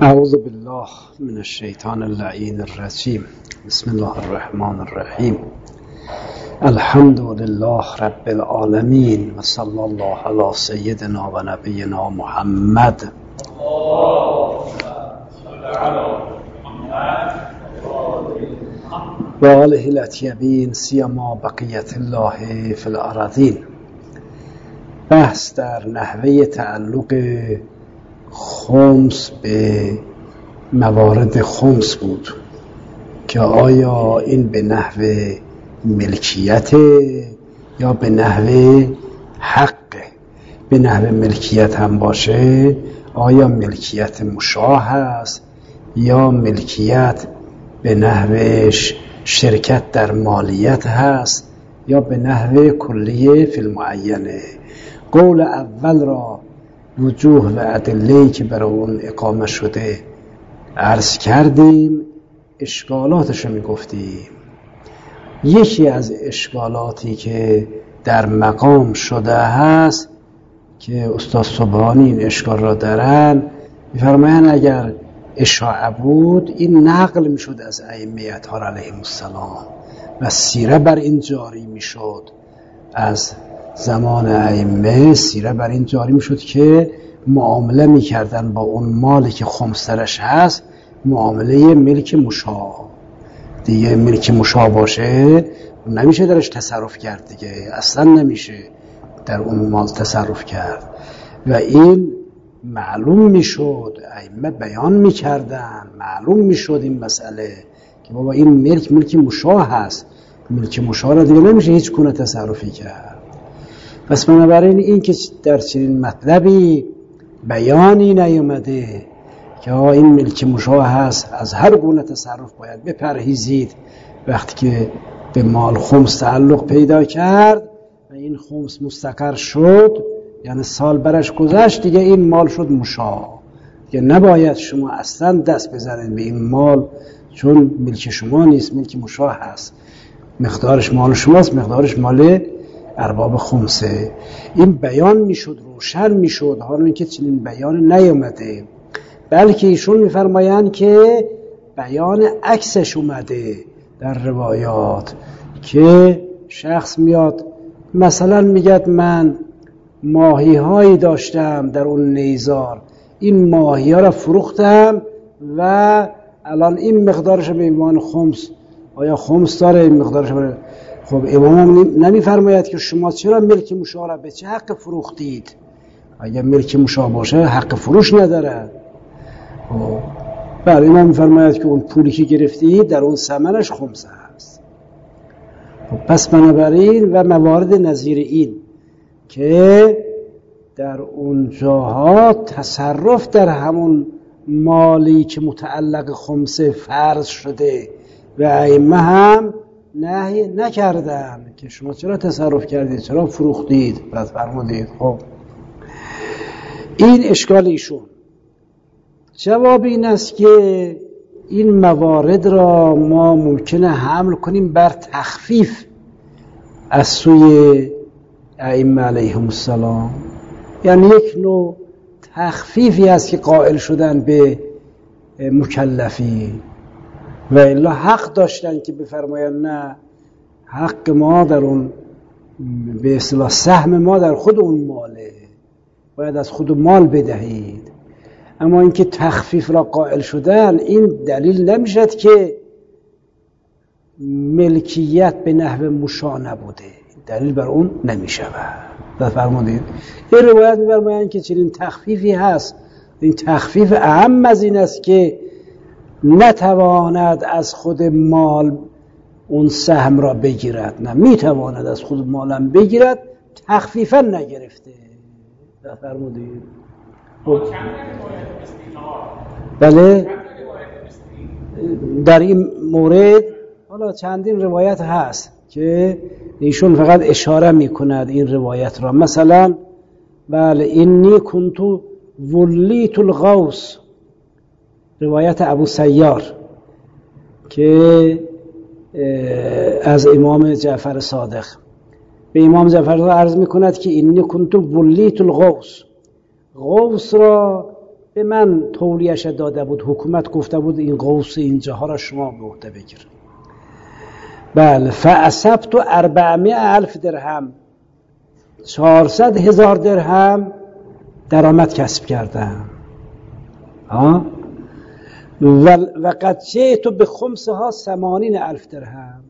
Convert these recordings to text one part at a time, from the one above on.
اعوذ بالله من الشیطان اللعین الرجیم. بسم الله الرحمن الرحیم. الحمد لله رب العالمین و صلی الله علی سیدنا و نبینا محمد و آله الاطیبین سیما بقیت الله فی الارضین. بحث در نحوه تعلق خمس به موارد خمس بود که آیا این به نحو ملکیت یا به نحو حق. به نحو ملکیت هم باشه آیا ملکیت مشاع هست یا ملکیت به نحو شرکت در مالیت هست یا به نحو کلیه فی المعینه. قول اول را وجوه و ادله‌ای که برای اون اقامه شده عرض کردیم، اشکالاتش رو میگفتیم. یکی از اشکالاتی که در مقام شده هست که استاد سبحانی این اشکال را دارن، میفرمایند اگر اشاعه بود این نقل میشد از ائمه اطهار علیهم السلام و سیره بر این جاری میشد. از زمان ائمه سیره بر این جاری میشد که معامله میکردن با اون مالی که خمسرش هست معامله ملک مشاع. دیگه ملک مشاع باشه نمیشه درش تصرف کرد، دیگه اصلا نمیشه در اون مال تصرف کرد و این معلوم میشد. ائمه بیان میکردن، معلوم میشد این مسئله که بابا این ملک مشاع هست، ملک مشاع را دیگه نمیشه هیچ گونه تصرفی کرد. پس بنابراین این که در چنین مطلبی بیانی نیامده که این ملک مشاع هست، از هر گونه تصرف باید بپرهیزید. وقتی که به مال خمس تعلق پیدا کرد و این خمس مستقر شد، یعنی سال برش گذشت، دیگه این مال شد مشاع، که نباید شما اصلا دست بزنید به این مال چون ملک شما نیست، ملک مشاع هست، مقدارش مال شماست، مقدارش مال ارباب خمسه. این بیان میشد، روشن میشد. حالا اینکه چنین بیان نیامده، بلکه ایشون میفرمایند که بیان عکسش اومده در روایات که شخص میاد مثلا میگه من ماهی هایی داشتم در اون نیزار، این ماهی ها را فروختم و الان این مقدارش به عنوان خمس. آیا خمس داره این مقدارش؟ خب امام هم نمیفرماید که شما چرا ملک مشاع را به چه حق فروختید؟ اگر ملک مشاع باشه حق فروش نداره. خب بله، امام میفرماید که اون پولی که گرفتید در اون ثمنش خمس هست. خب پس بنابراین و موارد نظیر این که در اون جاها تصرف در همون مالی که متعلق خمس فرض شده و ائمه هم نهی نکردن که شما چرا تصرف کردید، چرا فروختید، بعد فرمودید. خب این اشکال ایشون. جواب این است که این موارد را ما ممکنه حمل کنیم بر تخفیف از سوی ائمه علیهم السلام، یعنی یک نوع تخفیفی است که قائل شدن به مکلفین و الا حق داشتن که بفرمایند نه، حق ما در اون به اصطلاح سهم ما در خود اون ماله، باید از خود مال بدهید. اما اینکه تخفیف را قائل شدن این دلیل نمیشد که ملکیت به نحو مشاع نبوده، دلیل بر اون نمیشود. فرمودید این روایت می‌فرمایند که چنین تخفیفی هست. این تخفیف اهم از این است که نتواند از خود مال اون سهم را بگیرد، نه میتواند از خود مالم بگیرد، تخفیفا نگرفته. فرمودید بله در این مورد حالا چندین روایت هست که ایشون فقط اشاره میکند این روایت را. مثلا بله اینی کنتو ولیت الغوث، روایت ابو سیار که از امام جعفر صادق به امام جعفر عرض میکند که اینی کنتو ولیت الغوث، غوث را به من تولیه‌اش داده بود، حکومت گفته بود این قوس اینجاها را شما به عهده بگیر. بله، فاصبت 400,000 درهم، 400,000 درهم درآمد کسب کردم. و قد جئت بخمسها 80,000 درهم،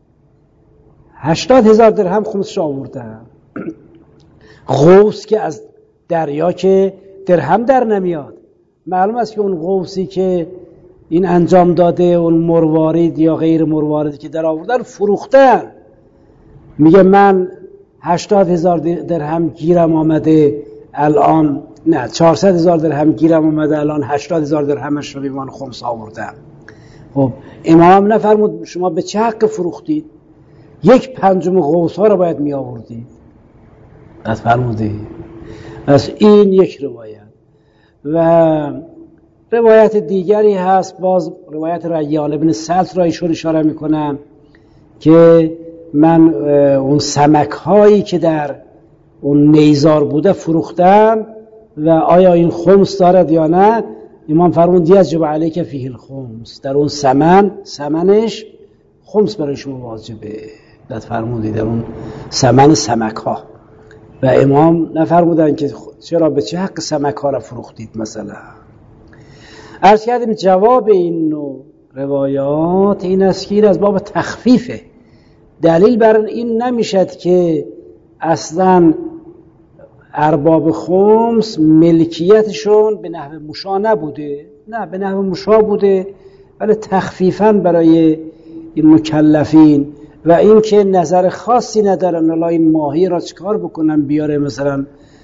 80,000 درهم خمسش آوردم. قوس که از دریا که درهم در نمیاد، معلوم است که اون قوسی که این انجام داده، اون مروارید یا غیر مرواردی که در آوردن فروختن. میگه من 80,000 درهم گیرم آمده الان، نه 400,000 درهم گیرم آمده الان 80,000 درهمش رو بیمان خمس آوردم. خب امام نفرمود شما به چه حق فروختید؟ 1/5 قوس ها رو باید می آوردید. از فرمودی. از این یک روایت. و روایت دیگری هست، باز روایت ریان بن سلط را ایشون اشاره میکنن که من اون سمک هایی که در اون نیزار بوده فروختم و آیا این خمس دارد یا نه. امام فرمود یجب علیک فیه الخمس، در اون سمنش خمس برای شما واجبه. داد فرمودی در اون سمن سمک ها. و امام نفرمودن که چرا به چه حق سمک ها را فروختید مثلا. عرض کردیم جواب این نوع روایات این است که این از باب تخفیفه. دلیل بر این نمیشد که اصلا ارباب خمس ملکیتشون به نحو مشا نبوده، نه به نحو مشا بوده، ولی تخفیفاً برای این مکلفین و این که نظر خاصی ندارن الله این ماهی را چکار بکنن بیاره مثلا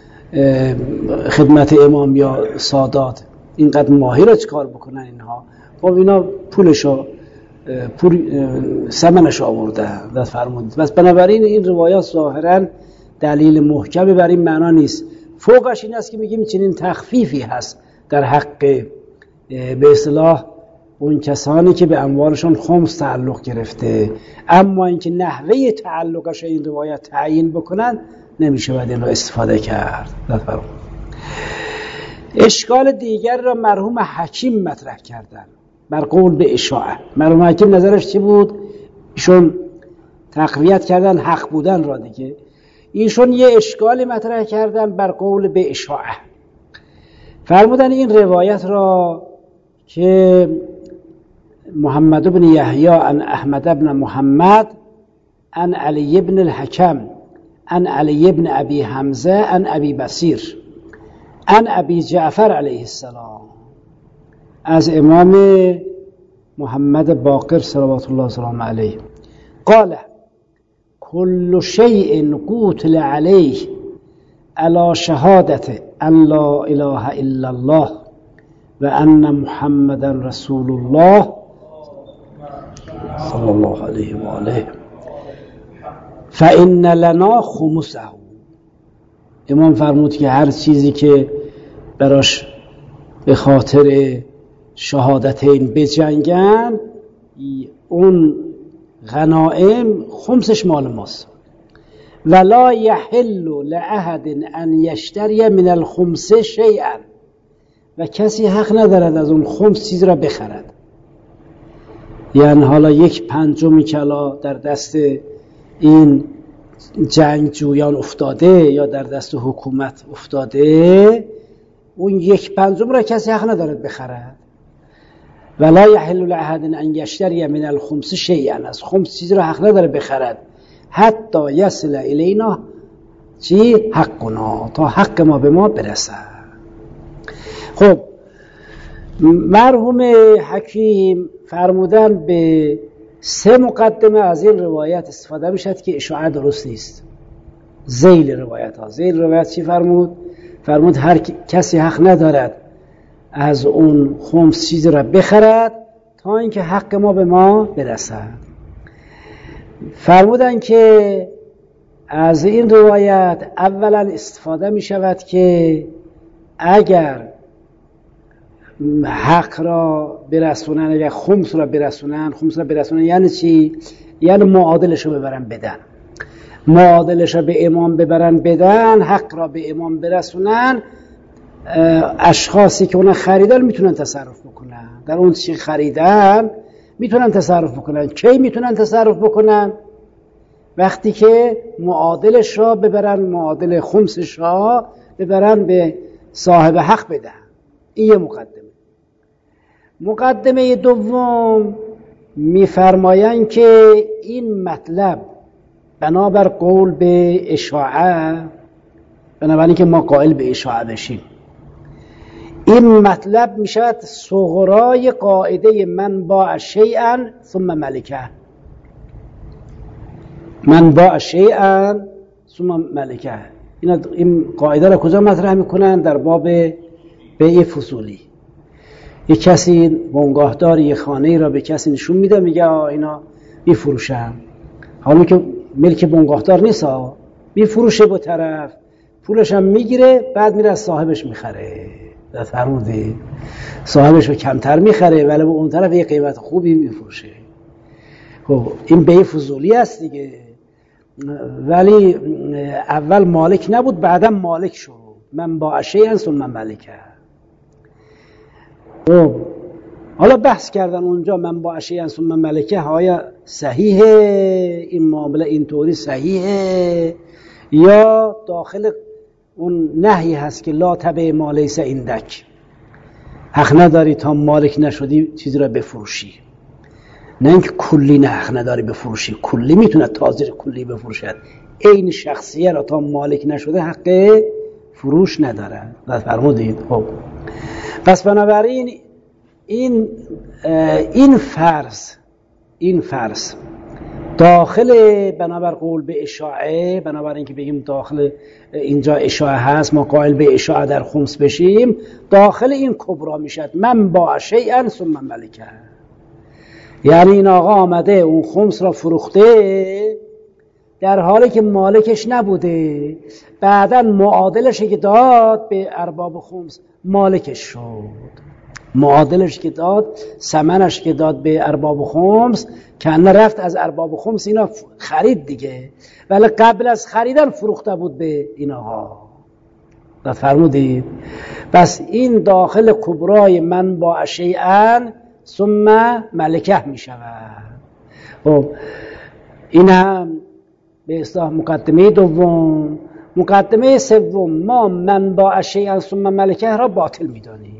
خدمت امام یا سادات، اینقدر ماهی را چکار بکنن اینها. خب اینا سمنش آورده داد فرمودید. بس بنابراین این روایات ظاهراً دلیل محکمی بر این معنا نیست. فوقش این است که میگیم چنین تخفیفی هست در حق به اصطلاح اون کسانی که به اموالشون خمس تعلق گرفته، اما اینکه نحوه تعلقش این روایت تعیین بکنن نمیشه باید این رو استفاده کرد. اشکال دیگر را مرحوم حکیم مطرح کردن بر قول به اشاعه. مرحوم حکیم نظرش چی بود؟ ایشون تقویت کردن حق بودن را دیگه. ایشون یه اشکالی مطرح کردن بر قول به اشاعه. فرمودن این روایت را که محمد بن یحیی عن احمد بن محمد عن علی بن الحکم عن علی بن ابی حمزه عن ابی بصیر عن ابی جعفر علیه السلام، از امام محمد باقر صلوات الله وسلامه علیه قال كل شيء قتل عليه على شهادة أن لا إله إلا الله وأن محمدا رسول الله صلى الله عليه وآله فإن لنا خمسه. امام فرمود که هر چیزی که براش به خاطر شهادتین بجنگن اون غنائم خمسش مال ماست. ولا يحل لأحد ان يشتري من الخمس شيئا، و کسی حق ندارد از اون خمس چیز را بخرد. یعنی حالا 1/5 کلا در دست این جنگجویان افتاده یا در دست حکومت افتاده، اون 1/5 را کسی حق ندارد بخرد. ولا يحل لأحد ان يشتري من الخمس شيئا، از خمس چیز را حق نداره بخرد. حتی یصل الینا چی؟ حقنا، تا حق ما به ما برسد. خب مرحوم حکیم فرمودن به 3 مقدمه از این روایت استفاده میشد که اشاعه درست نیست. ذیل روایت ها. ذیل روایت چی فرمود؟ فرمود هر کسی حق ندارد از اون خمس چیز را بخرد تا اینکه حق ما به ما برسد. فرمودن که از این روایت اولا استفاده می شود که اگر حق را برسونن، اگر خمس را برسونن یعنی چی؟ یعنی معادلش رو ببرن بدن، معادلش رو به امام ببرن بدن، حق را به امام برسونن، اشخاصی که اون خریدن میتونن تصرف بکنن، در اون چی خریدن میتونن تصرف بکنن. کی میتونن تصرف بکنن؟ وقتی که معادلش را ببرن، معادل خمسش را ببرن به صاحب حق بدن. این یه مقدمه. مقدمه دوم میفرمایند که این مطلب بنابر قول به اشاعه، بنابراین که ما قائل به اشاعه بشیم، این مطلب میشود صغرای قاعده من باع شیئا ثم ملکه. من باع شیئا ثم ملکه، این قاعده را کجا مطرح میکنن؟ در باب بیع فضولی. یک کسی بنگاهدار یه خانه را به کسی نشون میده، میگه اینا میفروشن، حالا که ملک بنگاهدار نیست، میفروشه با طرف، پولش هم میگیره، بعد میره از صاحبش میخره. فرمودید صاحبش رو کمتر میخره ولی به اون طرف یه قیمت خوبی میفروشه. خب این بیع فضولی است دیگه، ولی اول مالک نبود بعدا مالک شد. من باع شیئا ثم ملکه. خب حالا بحث کردن اونجا من باع شیئا ثم ملکه آیا صحیحه این معامله اینطوری صحیحه یا داخل اون نهی هست که لا تبع ما لیس عندک، حق نداری تا مالک نشدی چیزی را بفروشی. نه اینکه کلی نه حق نداری بفروشی، کلی میتونه تاجر کلی بفروشد، این شخصیه را تا مالک نشده حق فروش نداره. فرمودید. خب پس بنابراین این فرض داخل بنابر قول به اشاعه، بنابراین که بگیم داخل اینجا اشاعه هست، ما قائل به اشاعه در خمس بشیم، داخل این کبرا میشد من باع شیئا ثم ملکه. یعنی این آقا آمده اون خمس را فروخته در حالی که مالکش نبوده، بعدا معادلش که داد به ارباب خمس مالکش شد. معادلش که داد، ثمنش که داد به ارباب خمس، که رفت از ارباب خمس اینا خرید دیگه، ولی قبل از خریدن فروخته بود به اینا. فرمودید. پس این داخل کبرای من باع شیئا ثم ملکه می شود. خب این هم به اصطلاح مقدمه دوم. مقدمه سوم، ما من باع شیئا ثم ملکه را باطل می دانیم.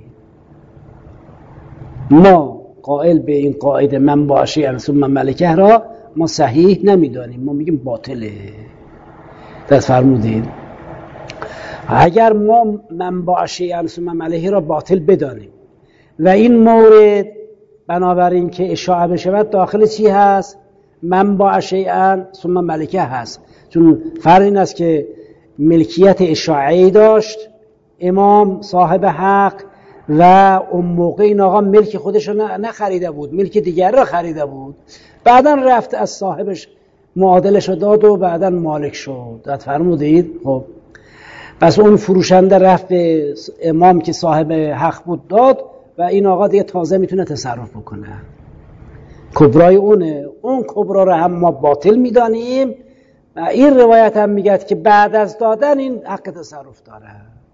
ما قائل به این قاعده من باع شیئا ثم ملکه را ما صحیح نمیدانیم، ما میگیم باطله. دست فرمودید. اگر ما من باع شیئا ثم ملکه را باطل بدانیم و این مورد بنابراین که اشاعه بشود داخل چی هست؟ من باع شیئا ثم ملکه هست. چون فرق این است که ملکیت اشاعه‌ای داشت امام صاحب حق و اون موقع این آقا ملک خودش رو نخریده بود، ملک دیگر را خریده بود، بعدا رفت از صاحبش معادلش رو داد و بعدا مالک شد. داد فرمودید. خب پس اون فروشنده رفت به امام که صاحب حق بود داد و این آقا دیگه تازه میتونه تصرف بکنه. کبرای اونه. اون کبرا رو هم ما باطل میدانیم و این روایت هم میگه که بعد از دادن این حق تصرف داره.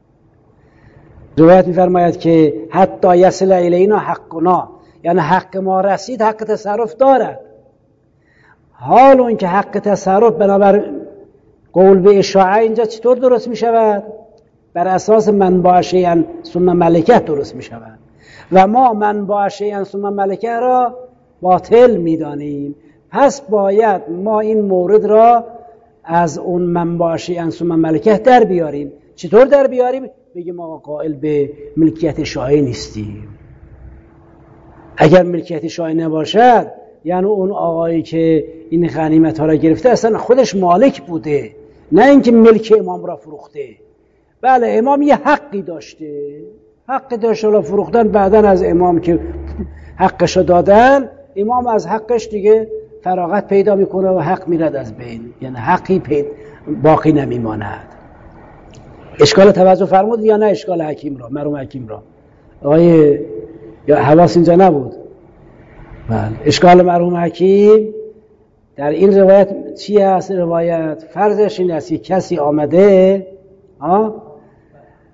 روایت میفرماید که حتی یصل الینا حقنا، یعنی حق ما رسید حق تصرف دارد. حال اون که حق تصرف بنابر قول به اشاعه اینجا چطور درست میشود؟ بر اساس من باع شیئا ثم ملکه درست میشود و ما من باع شیئا ثم ملکه را باطل میدانیم. پس باید ما این مورد را از اون من باع شیئا ثم ملکه در بیاریم. چطور در بیاریم؟ بگیم آقا قائل به ملکیت اشاعه نیستیم. اگر ملکیت اشاعه نباشد یعنی اون آقایی که این غنیمت ها را گرفته اصلا خودش مالک بوده، نه اینکه ملک امام را فروخته. بله امام یه حقی داشته، حقی داشته را فروختن، بعدن از امام که حقش را دادن امام از حقش دیگه فراغت پیدا میکنه و حق میرد از بین، یعنی حقی باقی نمیماند. اشکال توجه فرمود یا نه؟ اشکال حکیم را، مرحوم حکیم را آقای یا حواس اینجا نبود. بله اشکال مرحوم حکیم در این روایت چی هست؟ روایت فرضش این است که کسی آمده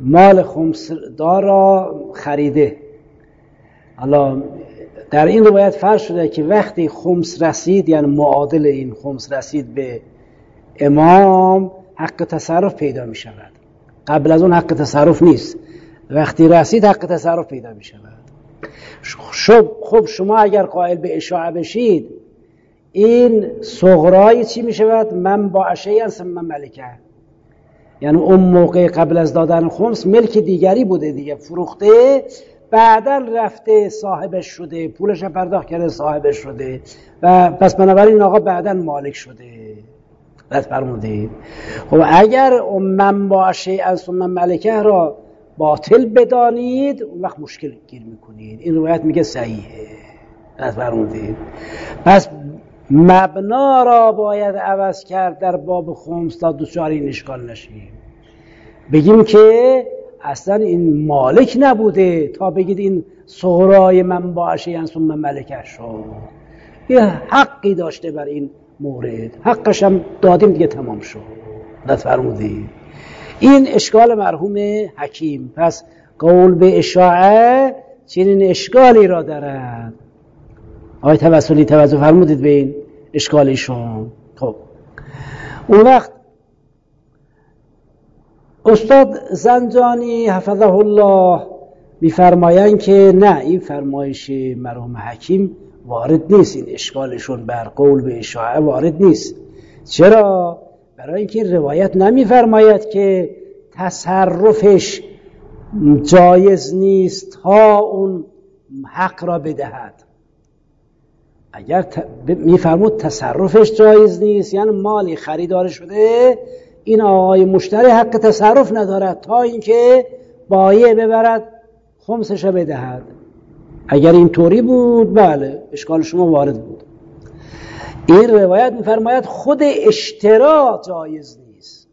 مال خمسدار را خریده. حالا در این روایت فرض شده که وقتی خمس رسید، یعنی معادل این خمس رسید به امام، حق تصرف پیدا می شود. قبل از اون حق تصرف نیست، وقتی رسید حق تصرف پیدا می شود. خب شما اگر قائل به اشاعه بشید، این صغرای چی می شود؟ من با شیئا ثم ملکه، یعنی اون موقع قبل از دادن خمس ملک دیگری بوده دیگه، فروخته، بعداً رفته صاحبش شده، پولش پرداخت کرده صاحبش شده و پس بنابراین آقا بعداً مالک شده. رد فرمودید. خب اگر من با شیئا ثم ملکه را باطل بدانید، اون وقت مشکل گیر میکنید. این روایت میگه صحیحه. رد فرمودید. پس مبنا را باید عوض کرد در باب خمس تا دچار این اشکال نشیم. بگیم که اصلا این مالک نبوده تا بگید این صغرای من با شیئا ثم ملکه شد. یه حقی داشته بر این مورد، حقش هم دادیم دیگه، تمام شد. رد فرمودید. این اشکال مرحوم حکیم. پس قول به اشاعه چنین اشکالی را دارد. آقای توسلی توجه فرمودید به این اشکالیشون. خب اون وقت استاد زنجانی حفظه الله میفرمایند که نه، این فرمایش مرحوم حکیم وارد نیست، این اشکالشون بر قول به اشاعه وارد نیست. چرا؟ برای اینکه روایت نمیفرماید که تصرفش جایز نیست تا اون حق را بدهد. اگر میفرمود تصرفش جایز نیست، یعنی مالی خریدار شده، این آقای مشتری حق تصرف ندارد تا اینکه بایع ببرد خمسش را بدهد. اگر این طوری بود بله اشکال شما وارد بود. این روایت میفرماید خود اشترا جایز نیست،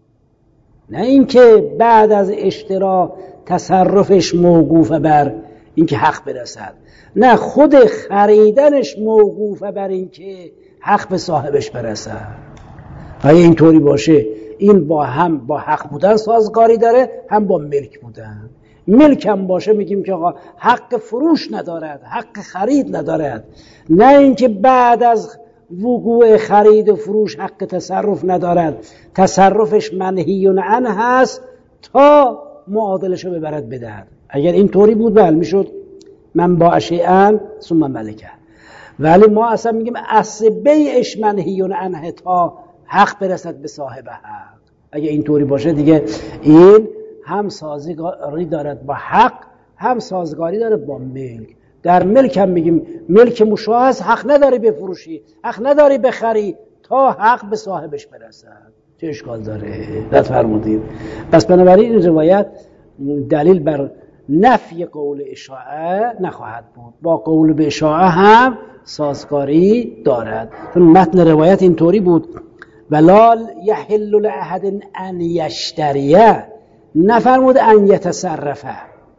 نه اینکه بعد از اشترا تصرفش موقوف بر اینکه حق برسد، نه خود خریدنش موقوف بر اینکه حق به صاحبش برسد. اگه این طوری باشه این هم با حق بودن سازگاری داره، هم با ملک بودن. ملک هم باشه میگیم که آقا حق فروش ندارد، حق خرید ندارد، نه اینکه بعد از وقوع خرید و فروش حق تصرف ندارد، تصرفش منهی عنه هست تا معادلشو ببرد بدهد. اگر این طوری بود بله میشد من با شیئا ثم ملکه، ولی ما اصلا میگیم اصل بیعش منهی عنه تا حق برسد به صاحب حق. اگه این طوری باشه دیگه این هم سازگاری دارد با حق، هم سازگاری دارد با ملک. در ملک هم میگیم ملک مشاع است، حق نداری بفروشی، حق نداری بخری تا حق به صاحبش برسد. چه اشکال داره؟ رد فرمودید. پس بنابراین این روایت دلیل بر نفی قول اشاعه نخواهد بود، با قول به اشاعه هم سازگاری دارد. چون متن روایت اینطوری بود ولا یحل لأحد ان یشتریه، نفرمود ان یتصرفه.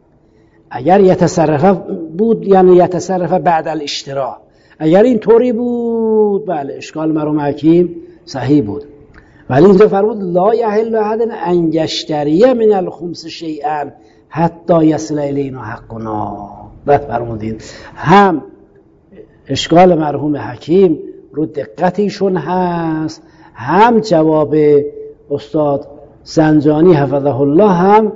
اگر یتصرفه بود یعنی یتصرفه بعد الاشترا، اگر این طوری بود بله اشکال مرحوم حکیم صحیح بود. ولی اینجا فرمود لا یحل لأحد ان یشتریه من الخمس شیئا حتی یصل الینا حقنا. بعد فرمودید هم اشکال مرحوم حکیم رو دقتیشون هست، هم جواب استاد زنجانی حفظه الله هم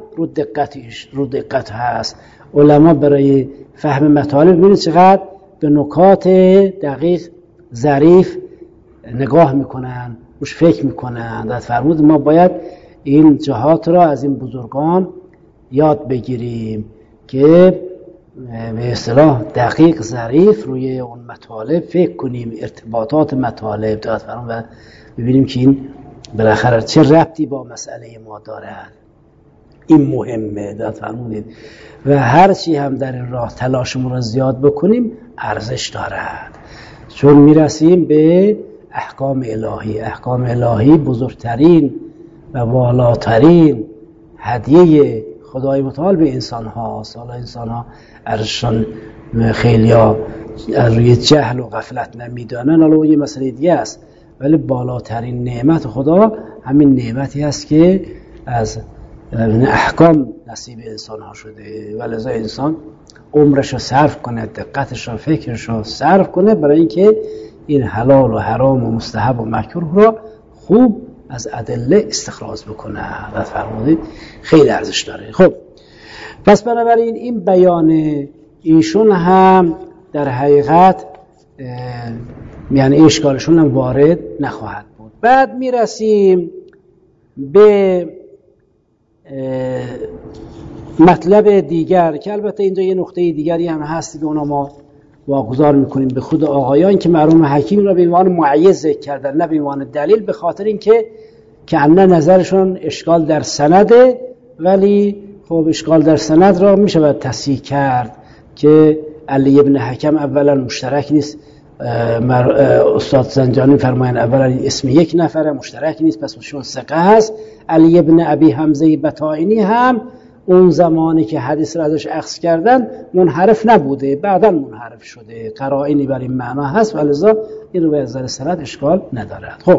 رو دقت هست. علما برای فهم مطالب ببینید چقدر به نکات دقیق ظریف نگاه میکنن، روش فکر میکنن. داد فرمود ما باید این جهات را از این بزرگان یاد بگیریم که به اصطلاح دقیق ظریف روی اون مطالب فکر کنیم، ارتباطات مطالب داد فرمود و ببینیم که این بالاخره چه ربطی با مسئله ما دارد. این مهمه. داد فرمودید و هر چی هم در این راه تلاشمون را زیاد بکنیم ارزش دارد، چون میرسیم به احکام الهی. احکام الهی بزرگترین و والاترین هدیه خدای متعال به انسان هاست. حالا انسان ها ارزششان خیلی ها روی جهل و غفلت نمیدانن، حالا یه مسئله دیگه است، ولی بالاترین نعمت خدا همین نعمتی است که از احکام نصیب انسان ها شده و لذا انسان عمرش رو صرف کنه، دقتش رو، فکرش رو صرف کنه برای اینکه این حلال و حرام و مستحب و مکروه رو خوب از ادله استخراج بکنه. و فرمودید خیلی ارزش داره. خب پس بنابراین این بیان ایشون هم در حقیقت یعنی اشکالشون هم وارد نخواهد بود. بعد میرسیم به مطلب دیگر که البته اینجا یه نقطه دیگری هم هست که اونا ما واگذار میکنیم به خود آقایان که مرحوم حکیم را به عنوان معید ذکر کردن نه به عنوان دلیل، به خاطر اینکه کأنه نظرشون اشکال در سنده، ولی خب اشکال در سند را میشه باید تصحیح کرد که علی ابن حکم اولا مشترک نیست. استاد زنجانی فرماین اولا اسم یک نفره مشترک نیست، پس شون ثقه هست. علی ابن ابی حمزه بطائنی هم اون زمانی که حدیث را ازش اخذ کردن منحرف نبوده، بعدا منحرف شده، قرائنی بر این معنا هست و لذا این رو به نظر سند اشکال ندارد. خب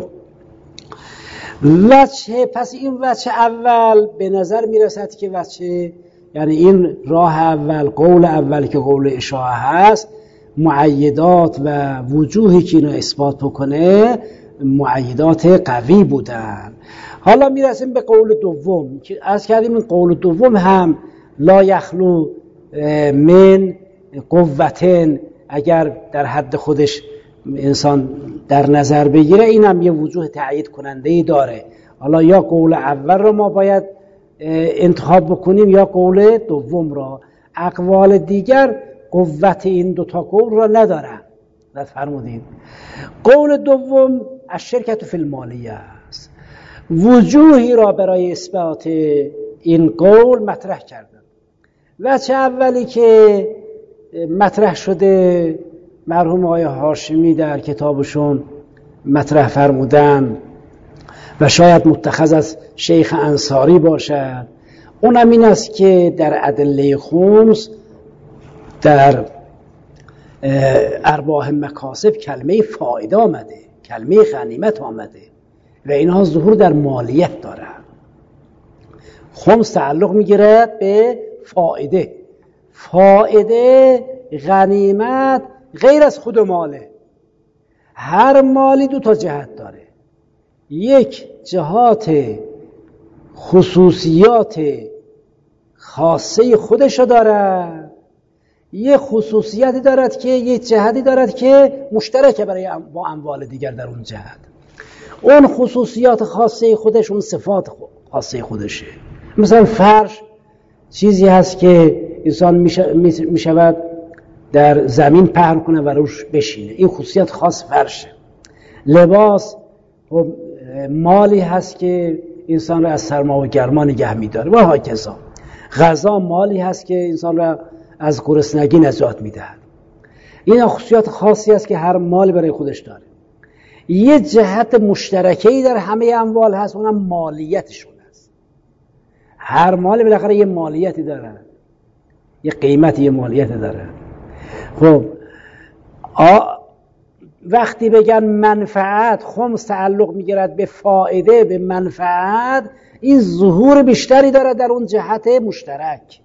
پس این وجه اول به نظر میرسد که وجه یعنی این راه اول، قول اول که قول اشاعه هست، معیدات و وجوهی که اینو اثبات بکنه معیدات قوی بودن. حالا میرسیم به قول دوم که عرض کردیم این قول دوم هم لا یخلو من قوتن، اگر در حد خودش انسان در نظر بگیره این هم یه وجوه تأیید کننده‌ای داره. حالا یا قول اول رو ما باید انتخاب بکنیم یا قول دوم را. اقوال دیگر قوت این دوتا قول را ندارن. فرمودید قول دوم الشرکت فی المالیه است. وجوهی را برای اثبات این قول مطرح کردن. وجه اولی که مطرح شده مرحوم آقای هاشمی در کتابشون مطرح فرمودن و شاید متخذ از شیخ انصاری باشد، اونم این است که در ادله خمس در ارباح مکاسب کلمه فایده آمده، کلمه غنیمت آمده و اینها ظهور در مالیت دارند. خمس تعلق میگیرد به فایده. فایده، غنیمت غیر از خود ماله. هر مالی دو تا جهت داره. یک جهات خصوصیات خاصه خودشو داره، یه خصوصیتی دارد که یه جهتی دارد که مشترکه برای با اموال دیگر در اون جهت. اون خصوصیات خاصه خودش، اون صفات خاصه خودشه. مثلا فرش چیزی هست که انسان میشود در زمین پهن کنه و روش بشینه، این خصوصیت خاص فرشه. لباس مالی هست که انسان را از سرما و گرما نگه می‌داره و هاکذا. غذا مالی هست که انسان را از گرسنگی نجات می‌دهد. این خصوصیات خاصی است که هر مالی برای خودش داره. یه جهت مشترکی در همه اموال هست، اونم مالیتشون است. هر مالی بالاخره یه مالیتی داره، یه قیمتی، یه مالیت داره. خب وقتی بگن منفعت، خمس تعلق میگیرد به فایده، به منفعت، این ظهور بیشتری داره در اون جهت مشترک.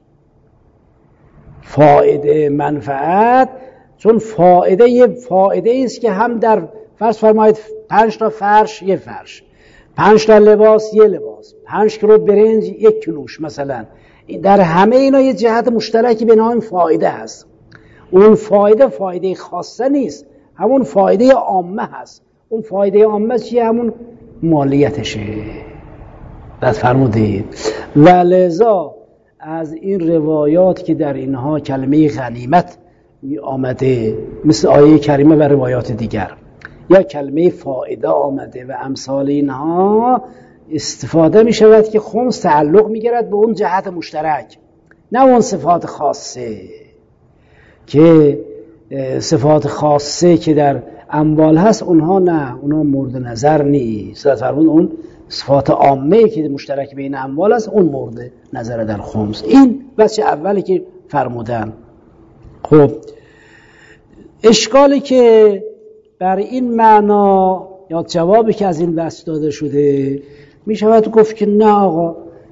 فایده، منفعت، چون فایده یه فایده است که هم در فرض فرمایید 5 تا فرش یه فرش، 5 تا لباس یه لباس، 5 کیلو برنج 1 کیلوش مثلا، در همه اینا یه جهت مشترکی به نام فایده هست. اون فایده خاصه نیست، همون فایده عامه هست. اون فایده عامه چیه؟ همون مالیتشه. بعد فرمودید و لذا از این روایات که در اینها کلمه غنیمت آمده، مثل آیه کریمه و روایات دیگر، یا کلمه فایده آمده و امثال اینها، استفاده می شود که خمس تعلق می گیرد به اون جهت مشترک، نه اون صفات خاصه که صفات خاصه که در اموال هست، اونها نه، اونها مورد نظر نیست. فرمون اون صفات عامه که مشترک بین اموال هست اون مورد نظر در خمس. این بچه اولی که فرمودن. خب اشکالی که بر این معنا یا جوابی که از این بحث داده شده می شود گفت که نه آقا،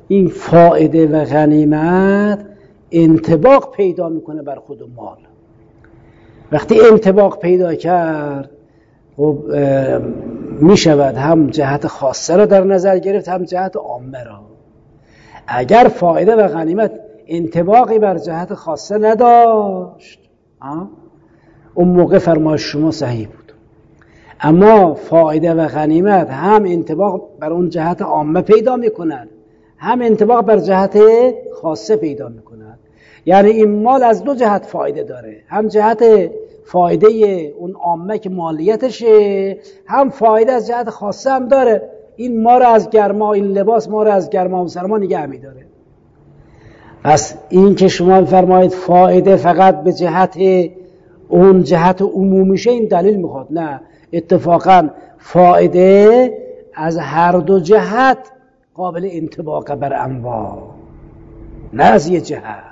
این فائده و غنیمت انطباق پیدا میکنه بر خود مال. وقتی انطباق پیدا کرد خب میشود هم جهت خاصه را در نظر گرفت هم جهت عامه را. اگر فائده و غنیمت انطباقی بر جهت خاصه نداشت اون موقع فرمایش شما صحیح بود. اما فائده و غنیمت هم انطباق بر اون جهت عامه پیدا میکنند هم انطباق بر جهت خاصه پیدا میکنند. یعنی این مال از دو جهت فایده داره، هم جهت فایده اون عامه که مالیتشه، هم فایده از جهت خاصه هم داره. این ما رو از گرما، این لباس ما رو از گرما و سرما نگه می‌داره. پس این که شما فرمایید فایده فقط به جهت اون جهت عمومیشه، این دلیل میخواد. نه، اتفاقا فایده از هر دو جهت قابل انطباق بر انواع، نه از یه جهت.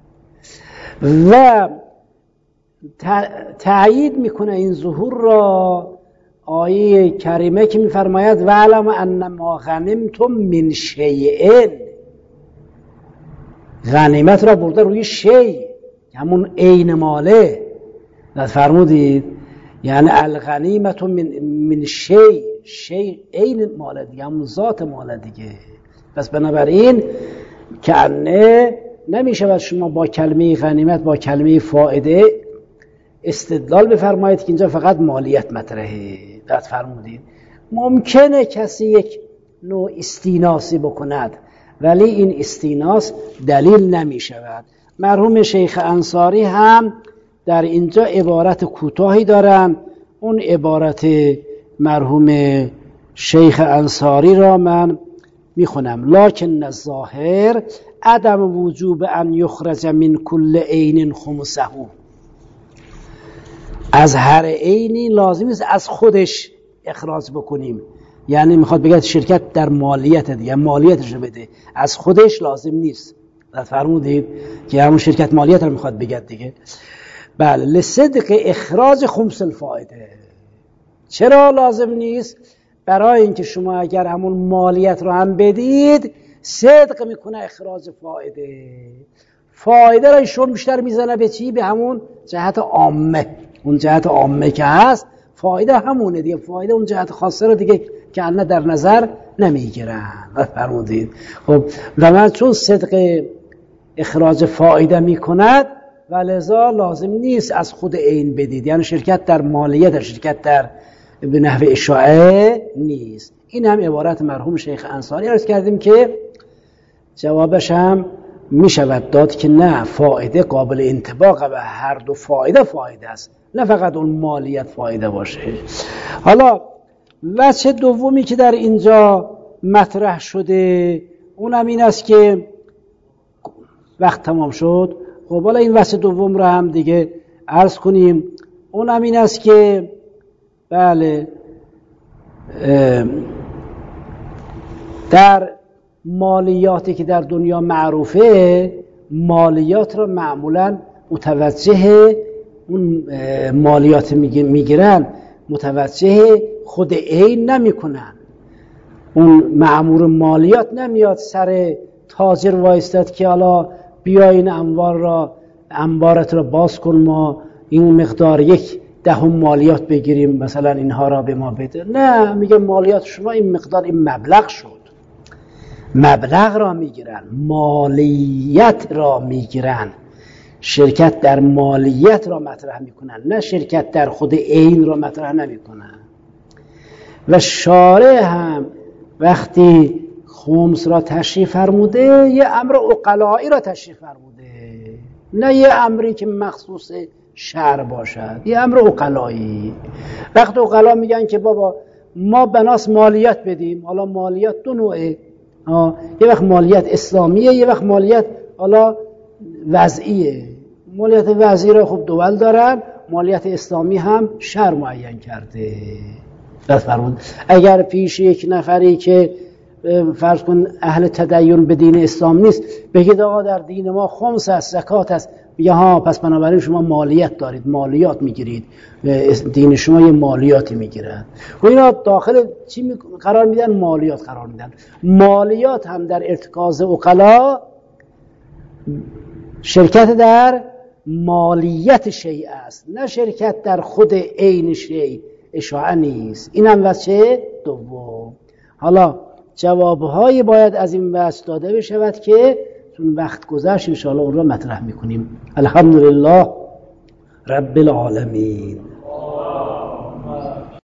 و تأیید میکنه این ظهور را آیه کریمه که میفرماید وعلم ان ما غنمتم من شیء. غنیمت را برده روی شیء، همون عین ماله. فرمودید یعنی الغنیمت من شیء عین ماله دیگه، همون ذات ماله دیگه. پس بنابراین که نمیشه شما با کلمه غنیمت با کلمه فائده استدلال بفرمایید که اینجا فقط مالیت مطرحه. بعد فرمودید ممکنه کسی یک نوع استیناسی بکند، ولی این استیناس دلیل نمی شود. مرحوم شیخ انصاری هم در اینجا عبارت کوتاهی دارن. اون عبارت مرحوم شیخ انصاری را من میخونم: لکن الظاهر عدم وجوب ان یخرج من کل عین خمسه. از هر عینی لازم نیست از خودش اخراج بکنیم. یعنی میخواد بگه شرکت در مالیت دیگه، مالیتش رو بده، از خودش لازم نیست. فرمودید که همون شرکت مالیت رو میخواد بگه دیگه. بله، لصدق اخراج خمس الفائده. چرا لازم نیست؟ برای اینکه شما اگر همون مالیت رو هم بدید صدق میکنه اخراج فایده را ایشون بیشتر میزنه به چی؟ به همون جهت عامه. اون جهت عامه که هست فایده همونه دیگه، فایده اون جهت خاصه رو دیگه که الان در نظر نمیگیرن. فرمودید خب لما چون صدق اخراج فایده میکند و لذا لازم نیست از خود عین بدید. یعنی شرکت در مالیت، شرکت در به نحو اشاعه نیست. این هم عبارت مرحوم شیخ انصاری عرض کردیم که جوابش هم می شود داد که نه، فایده قابل انطباق و هر دو فایده است، نه فقط اون مالیت فایده باشه. حالا وجه دومی که در اینجا مطرح شده اونم این است که وقت تمام شد. خب حالا این وجه دوم رو هم دیگه عرض کنیم. اونم این است که بله، در مالیاتی که در دنیا معروفه، مالیات رو معمولا متوجه اون مالیات میگیرن متوجه خود عین نمی کنن. اون مأمور مالیات نمیاد سر تاجر وایستاد که حالا بیاین انبارت رو باز کن، ما این مقدار 1/10 مالیات بگیریم، مثلا اینها را به ما بده. نه، میگه مالیات شما این مقدار، این مبلغ شد. مبلغ را میگیرن، مالیت را میگیرن. شرکت در مالیت را مطرح میکنن، نه شرکت در خود عین را مطرح نمیکنن. و شارع هم وقتی خمس را تشریح فرموده یه امر عقلایی را تشریح فرموده، نه یه امری که مخصوص شرع باشد، یه امر عقلایی. وقتی عقلا میگن که بابا ما بناس مالیت بدیم، حالا مالیت دو نوعه، یه وقت مالیت اسلامیه، یه وقت مالیت حالا وضعیه. مالیت وضعی را خب دول دارن، مالیت اسلامی هم شرع معین کرده. فرمود اگر پیش یک نفری که فرض کن اهل تدین به دین اسلام نیست بگید آقا در دین ما خمس است، زکات است، میگه ها پس بنابراین شما مالیات دارید، مالیات میگیرید، دین شما یه مالیاتی میگیرد و اینا داخل چی قرار میدن؟ مالیات قرار میدن. مالیات هم در ارتکاز عقلا شرکت در مالیت شیء است، نه شرکت در خود عین شیء. اشاعه نیست. این هم وجه دوم. حالا جوابهایی باید از این بحث داده بشود که چون وقت گذشت ان شاء الله اون را مطرح میکنیم. الحمدلله رب العالمین.